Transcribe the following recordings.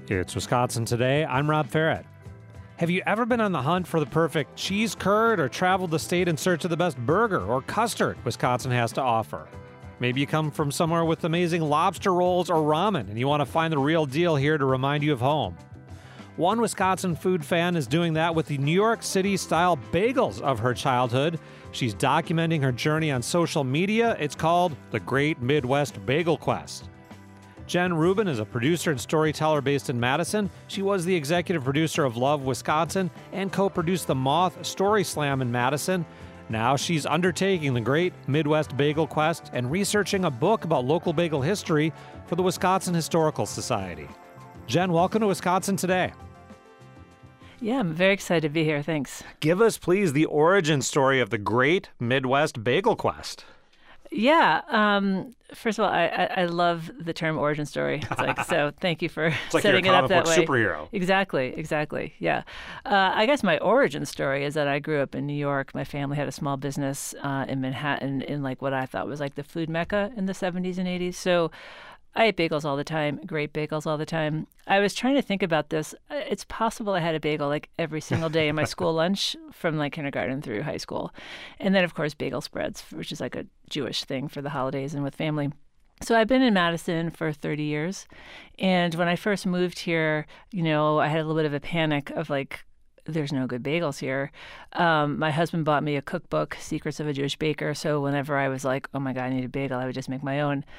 It's Wisconsin Today. I'm Rob Ferret. Have you ever been on the hunt for the perfect cheese curd or traveled the state in search of the best burger or custard Wisconsin has to offer? Maybe you come from somewhere with amazing lobster rolls or ramen and you want to find the real deal here to remind you of home. One Wisconsin food fan is doing that with the New York City-style bagels of her childhood. She's documenting her journey on social media. It's called The Great Midwest Bagel Quest. Jen Rubin is a producer and storyteller based in Madison. She was the executive producer of Love Wisconsin and co-produced the Moth Story Slam in Madison. Now she's undertaking the Great Midwest Bagel Quest and researching a book about local bagel history for the Wisconsin Historical Society. Jen, welcome to Wisconsin Today. Yeah, I'm very excited to be here. Thanks. Give us, please, the origin story of the Great Midwest Bagel Quest. Yeah. First of all, I love the term origin story. It's like, so thank you for setting it up that way. It's like you're a comic book superhero. Exactly. Yeah. I guess my origin story is that I grew up in New York. My family had a small business in Manhattan in like what I thought was like the food mecca in the 70s and 80s. So I ate bagels all the time, great bagels all the time. I was trying to think about this. It's possible I had a bagel like every single day in my school lunch from like kindergarten through high school. And then, of course, bagel spreads, which is like a Jewish thing for the holidays and with family. So I've been in Madison for 30 years. And when I first moved here, I had a little bit of a panic of like, there's no good bagels here. My husband bought me a cookbook, Secrets of a Jewish Baker. So whenever I was like, oh my God, I need a bagel, I would just make my own.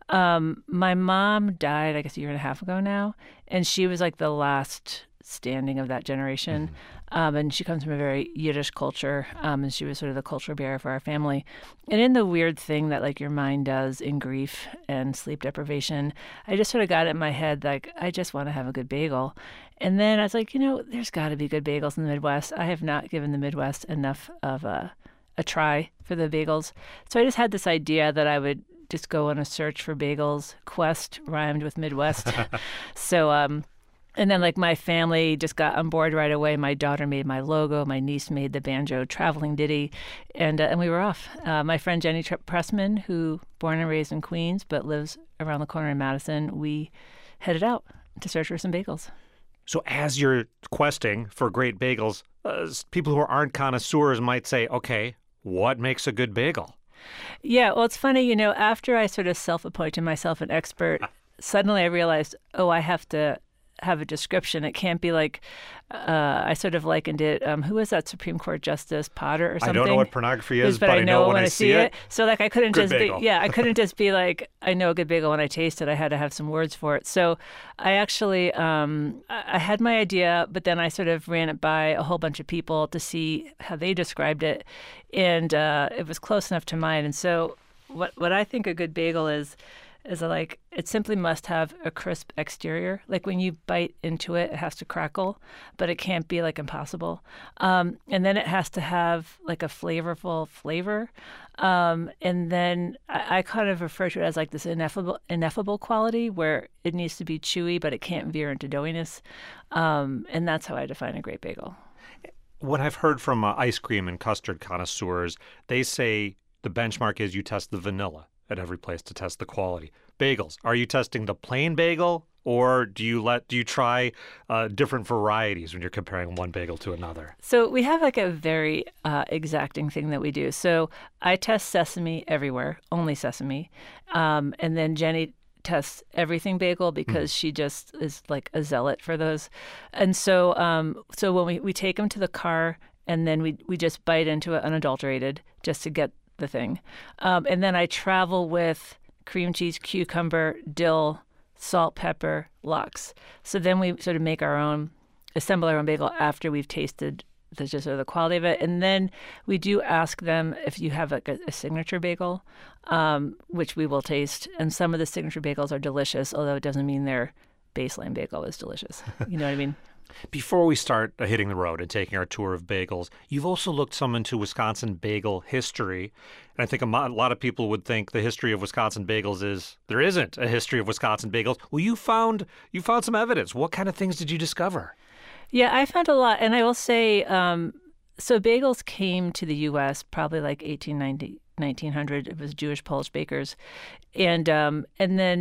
My mom died, I guess, a year and a half ago now. And she was like the last standing of that generation. And she comes from a very Yiddish culture. And she was sort of the culture bearer for our family. And in the weird thing that like your mind does in grief and sleep deprivation, I just sort of got it in my head, like, I just want to have a good bagel. And then I was like, there's got to be good bagels in the Midwest. I have not given the Midwest enough of a try for the bagels. So I just had this idea that I would just go on a search for bagels. Quest rhymed with Midwest. So, and then like my family just got on board right away. My daughter made my logo. My niece made the banjo traveling ditty. And we were off. My friend Jenny Pressman, who born and raised in Queens but lives around the corner in Madison, we headed out to search for some bagels. So as you're questing for great bagels, people who aren't connoisseurs might say, okay, what makes a good bagel? Yeah, well, it's funny, after I sort of self-appointed myself an expert, suddenly I realized, I have to have a description. It can't be like, I sort of likened it, who was that Supreme Court Justice, Potter or something? I don't know what pornography is, but I know when I see it. So like I couldn't good just bagel. I couldn't just be like, I know a good bagel when I taste it. I had to have some words for it. So I actually, I had my idea, but then I sort of ran it by a whole bunch of people to see how they described it. And it was close enough to mine. And so what I think a good bagel is like it simply must have a crisp exterior. Like when you bite into it, it has to crackle, but it can't be like impossible. And then it has to have like a flavorful flavor. And then I kind of refer to it as like this ineffable quality where it needs to be chewy, but it can't veer into doughiness. And that's how I define a great bagel. What I've heard from ice cream and custard connoisseurs, they say the benchmark is you test the vanilla at every place to test the quality. Bagels, are you testing the plain bagel, or do you try different varieties when you're comparing one bagel to another? So we have like a very exacting thing that we do. So I test sesame everywhere, only sesame, and then Jenny tests everything bagel because she just is like a zealot for those. And so so when we take them to the car and then we just bite into it unadulterated just to get the thing. And then I travel with cream cheese, cucumber, dill, salt, pepper, lox. So then we sort of assemble our own bagel after we've tasted the quality of it. And then we do ask them if you have like a signature bagel, which we will taste. And some of the signature bagels are delicious, although it doesn't mean their baseline bagel is delicious. You know what I mean? Before we start hitting the road and taking our tour of bagels, you've also looked some into Wisconsin bagel history. And I think a lot of people would think the history of Wisconsin bagels is there isn't a history of Wisconsin bagels. Well, you found some evidence. What kind of things did you discover? Yeah, I found a lot. And I will say, so bagels came to the U.S. probably like 1890, 1900. It was Jewish Polish bakers. And then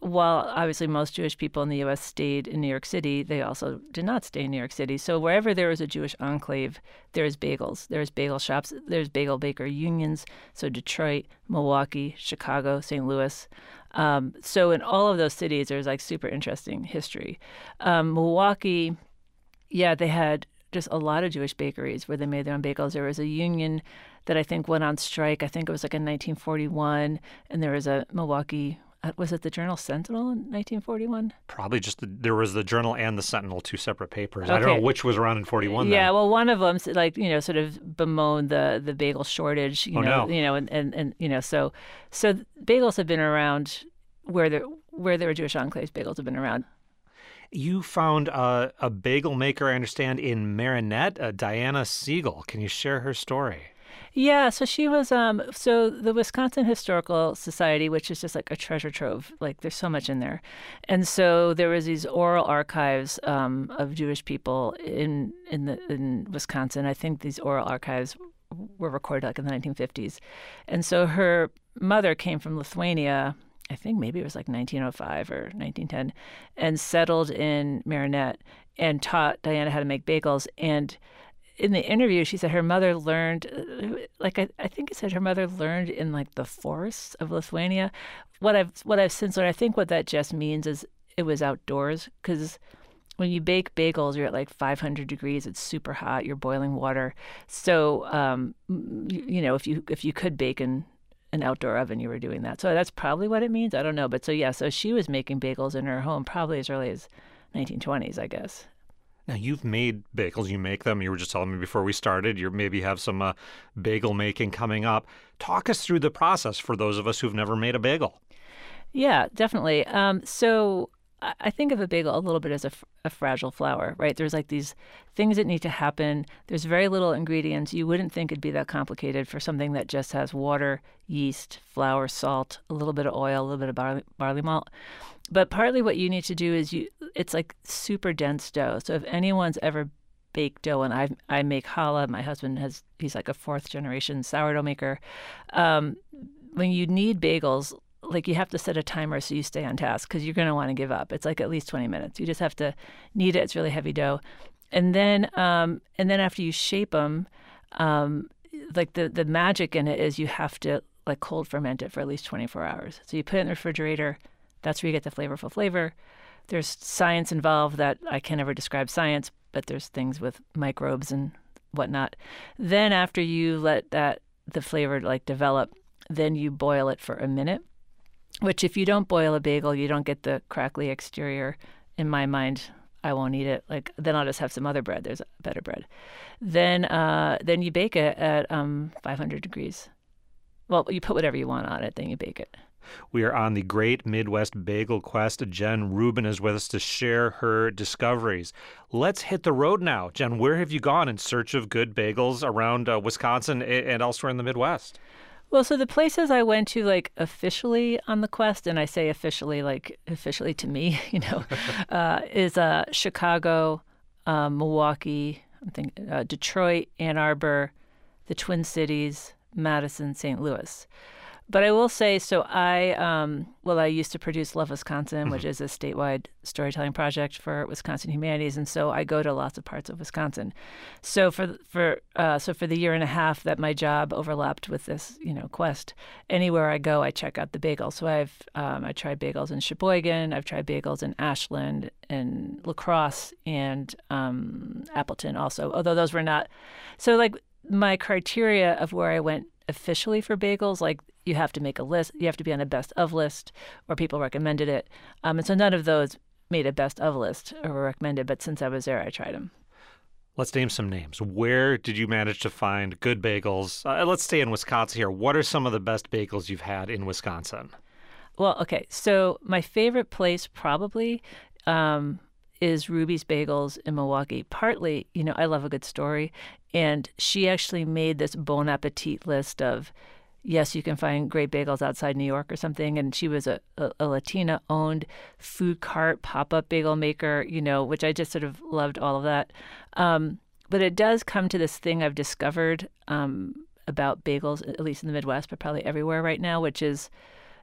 while obviously most Jewish people in the U.S. stayed in New York City, they also did not stay in New York City. So wherever there was a Jewish enclave, there's bagels. There's bagel shops. There's bagel baker unions. So Detroit, Milwaukee, Chicago, St. Louis. So in all of those cities, there's like super interesting history. Milwaukee, yeah, they had just a lot of Jewish bakeries where they made their own bagels. There was a union that I think went on strike. I think it was like in 1941, and there was a Milwaukee. Was it the Journal Sentinel in 1941? Probably just there was the Journal and the Sentinel, two separate papers. Okay. I don't know which was around in 41. Yeah, then. well, one of them, like, sort of bemoaned the bagel shortage. No. And so bagels have been around where there were Jewish enclaves. Bagels have been around. You found a bagel maker, I understand, in Marinette, Diana Siegel. Can you share her story? Yeah, so she was so the Wisconsin Historical Society, which is just like a treasure trove, like there's so much in there. And so there was these oral archives of Jewish people in Wisconsin. I think these oral archives were recorded like in the 1950s. And so her mother came from Lithuania, I think maybe it was like 1905 or 1910, and settled in Marinette and taught Diana how to make bagels. And in the interview, she said her mother learned, like I think it said her mother learned in like the forests of Lithuania. What I've since learned, I think what that just means is it was outdoors, because when you bake bagels, you're at like 500 degrees. It's super hot. You're boiling water. So if you could bake in an outdoor oven, you were doing that. So that's probably what it means. I don't know, but so she was making bagels in her home probably as early as 1920s, I guess. Now, you've made bagels. You make them. You were just telling me before we started, you maybe have some bagel making coming up. Talk us through the process for those of us who've never made a bagel. Yeah, definitely. So I think of a bagel a little bit as a fragile flower, right? There's like these things that need to happen. There's very little ingredients. You wouldn't think it'd be that complicated for something that just has water, yeast, flour, salt, a little bit of oil, a little bit of barley malt. But partly what you need to do is it's like super dense dough. So if anyone's ever baked dough, and I make challah, my husband he's like a fourth generation sourdough maker. When you need bagels, like you have to set a timer so you stay on task, because you're going to want to give up. It's like at least 20 minutes. You just have to knead it. It's really heavy dough. And then after you shape them, like the magic in it is you have to like cold ferment it for at least 24 hours. So you put it in the refrigerator. That's where you get the flavorful flavor. There's science involved that I can never describe science, but there's things with microbes and whatnot. Then after you let the flavor like develop, then you boil it for a minute, which if you don't boil a bagel, you don't get the crackly exterior. In my mind, I won't eat it. Like then I'll just have some other bread. There's better bread. Then you bake it at 500 degrees. Well, you put whatever you want on it, then you bake it. We are on the Great Midwest Bagel Quest. Jen Rubin is with us to share her discoveries. Let's hit the road now. Jen, where have you gone in search of good bagels around Wisconsin and elsewhere in the Midwest? Well, so the places I went to, like, officially on the quest, and I say officially, like, officially to me, is Chicago, Milwaukee, Detroit, Ann Arbor, the Twin Cities, Madison, St. Louis. But I will say, so I used to produce Love Wisconsin, which is a statewide storytelling project for Wisconsin Humanities, and so I go to lots of parts of Wisconsin. So for the year and a half that my job overlapped with this, quest, anywhere I go, I check out the bagels. So I tried bagels in Sheboygan, I've tried bagels in Ashland and La Crosse and Appleton also, although those were not. So like my criteria of where I went officially for bagels, like you have to make a list, you have to be on a best of list, or people recommended it. And so none of those made a best of list or were recommended, but since I was there, I tried them. Let's name some names. Where did you manage to find good bagels? Let's stay in Wisconsin here. What are some of the best bagels you've had in Wisconsin? Well, okay, so my favorite place probably is Ruby's Bagels in Milwaukee. Partly, I love a good story, and she actually made this Bon Appetit list of, yes, you can find great bagels outside New York or something, and she was a Latina-owned food cart pop-up bagel maker, which I just sort of loved all of that. But it does come to this thing I've discovered about bagels, at least in the Midwest, but probably everywhere right now, which is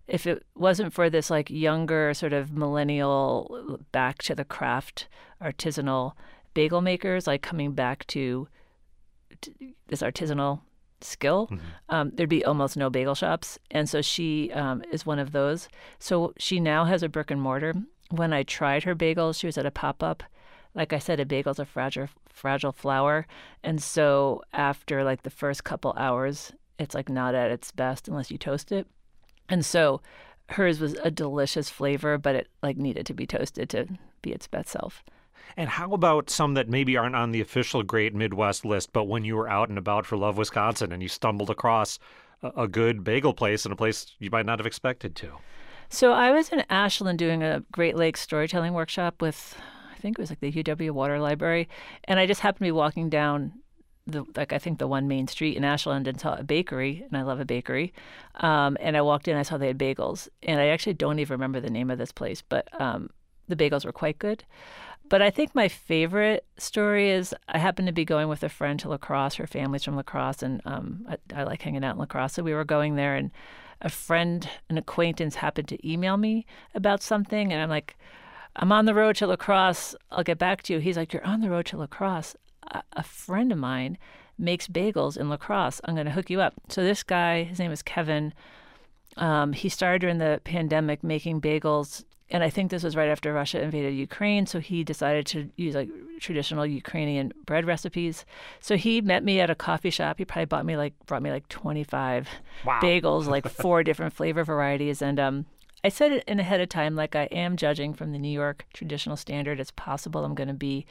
if it wasn't for this like younger sort of millennial back to the craft artisanal bagel makers like coming back to this artisanal skill, there'd be almost no bagel shops. And so she is one of those. So she now has a brick and mortar. When I tried her bagels, she was at a pop-up. Like I said, a bagel's a fragile flour. And so after like the first couple hours, it's like not at its best unless you toast it. And so hers was a delicious flavor, but it like needed to be toasted to be its best self. And how about some that maybe aren't on the official Great Midwest list, but when you were out and about for Love Wisconsin and you stumbled across a good bagel place in a place you might not have expected to? So I was in Ashland doing a Great Lakes storytelling workshop with, I think it was like the UW Water Library, and I just happened to be walking down I think the one main street in Ashland and saw a bakery, and I love a bakery. And I walked in, I saw they had bagels, and I actually don't even remember the name of this place, but the bagels were quite good. But I think my favorite story is I happened to be going with a friend to La Crosse. Her family's from La Crosse, and I like hanging out in La Crosse. So we were going there, and an acquaintance happened to email me about something. And I'm like, I'm on the road to La Crosse. I'll get back to you. He's like, you're on the road to La Crosse. A friend of mine makes bagels in La Crosse. I'm going to hook you up. So this guy, his name is Kevin. He started during the pandemic making bagels. And I think this was right after Russia invaded Ukraine. So he decided to use like traditional Ukrainian bread recipes. So he met me at a coffee shop. He probably brought me like 25 bagels, like 4 different flavor varieties. And I said it in ahead of time, like I am judging from the New York traditional standard. It's possible I'm going to be,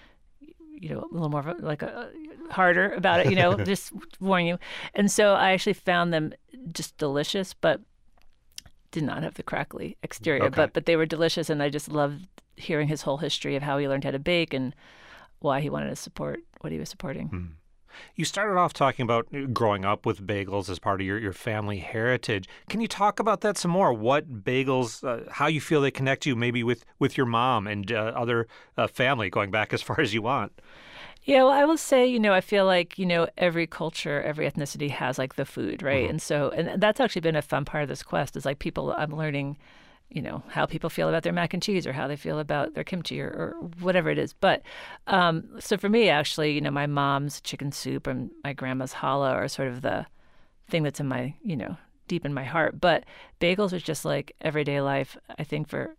a little more like harder about it, just warning you. And so I actually found them just delicious, but did not have the crackly exterior, Okay. but they were delicious, and I just loved hearing his whole history of how he learned how to bake and why he wanted to support what he was supporting. You started off talking about growing up with bagels as part of your family heritage. Can you talk about that some more? What bagels, how you feel they connect you maybe with your mom and other family going back as far as you want? Yeah, well, I will say, I feel like, every culture, every ethnicity has like the food, right? And that's actually been a fun part of this quest is like I'm learning, how people feel about their mac and cheese or how they feel about their kimchi or whatever it is. But so for me, actually, my mom's chicken soup and my grandma's challah are sort of the thing that's in my, deep in my heart. But bagels is just like everyday life, I think, for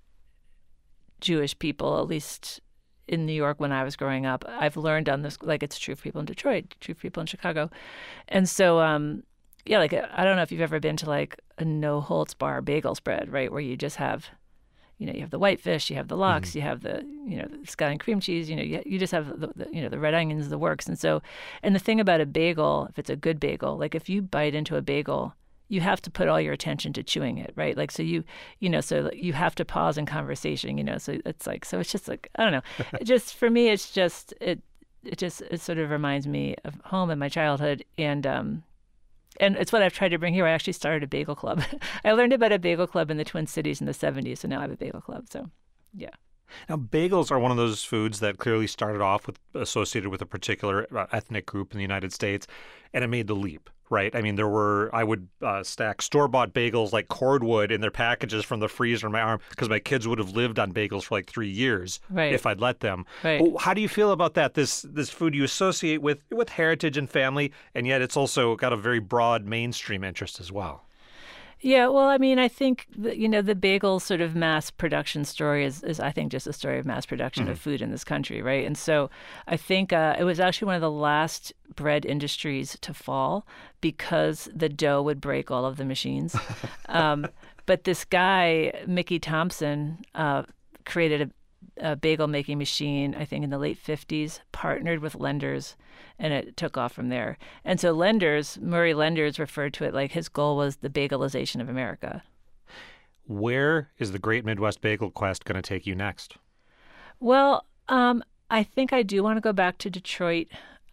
Jewish people, at least in New York when I was growing up. I've learned on this, like it's true for people in Detroit, true for people in Chicago. And so, like I don't know if you've ever been to like a no holds bar bagel spread, right? Where you just have, you have the whitefish, you have the lox, you have the, the scallion cream cheese, you just have the red onions, the works. And so, and the thing about a bagel, if it's a good bagel, like if you bite into a bagel, you have to put all your attention to chewing it, right? Like, so so you have to pause in conversation, so it's like, so it's just like, I don't know. For me, it's just, it sort of reminds me of home and my childhood. And it's what I've tried to bring here. I actually started a bagel club. I learned about a bagel club in the Twin Cities in the 70s. So now I have a bagel club. So, yeah. Now, bagels are one of those foods that clearly started off associated with a particular ethnic group in the United States, and it made the leap, right? I mean, I would stack store-bought bagels like cordwood in their packages from the freezer in my arm because my kids would have lived on bagels for like 3 years if I'd let them. Right. Well, how do you feel about that? This food you associate with heritage and family, and yet it's also got a very broad mainstream interest as well. Yeah, well, I mean, I think the bagel sort of mass production story is I think just a story of mass production of food in this country, right? And so I think it was actually one of the last bread industries to fall because the dough would break all of the machines. But this guy, Mickey Thompson, created a bagel making machine, I think in the late 50s, partnered with Lenders, and it took off from there. And so Murray Lenders referred to it like his goal was the bagelization of America. Where is the Great Midwest Bagel Quest going to take you next? Well, I think I do want to go back to Detroit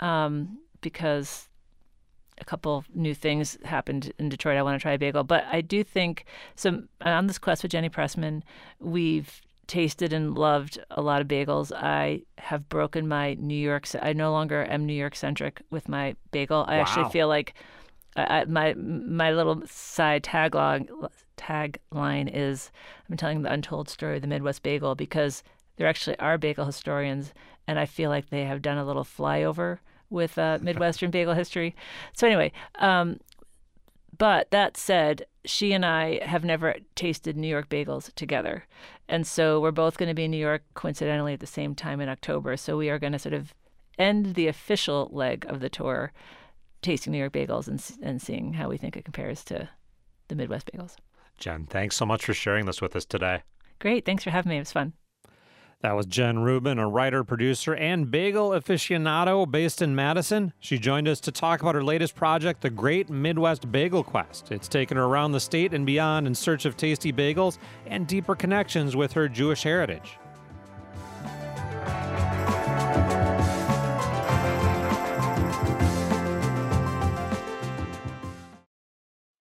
because a couple new things happened in Detroit. I want to try a bagel. But I do think, so on this quest with Jenny Pressman, we've tasted and loved a lot of bagels. I have broken my I no longer am New York centric with my bagel. I actually feel like My little side tagline is I'm telling the untold story of the Midwest bagel because there actually are bagel historians, and I feel like they have done a little flyover with Midwestern bagel history. So anyway, but that said, she and I have never tasted New York bagels together. And so we're both going to be in New York coincidentally at the same time in October. So we are going to sort of end the official leg of the tour tasting New York bagels and seeing how we think it compares to the Midwest bagels. Jen, thanks so much for sharing this with us today. Great. Thanks for having me. It was fun. That was Jen Rubin, a writer, producer, and bagel aficionado based in Madison. She joined us to talk about her latest project, The Great Midwest Bagel Quest. It's taken her around the state and beyond in search of tasty bagels and deeper connections with her Jewish heritage.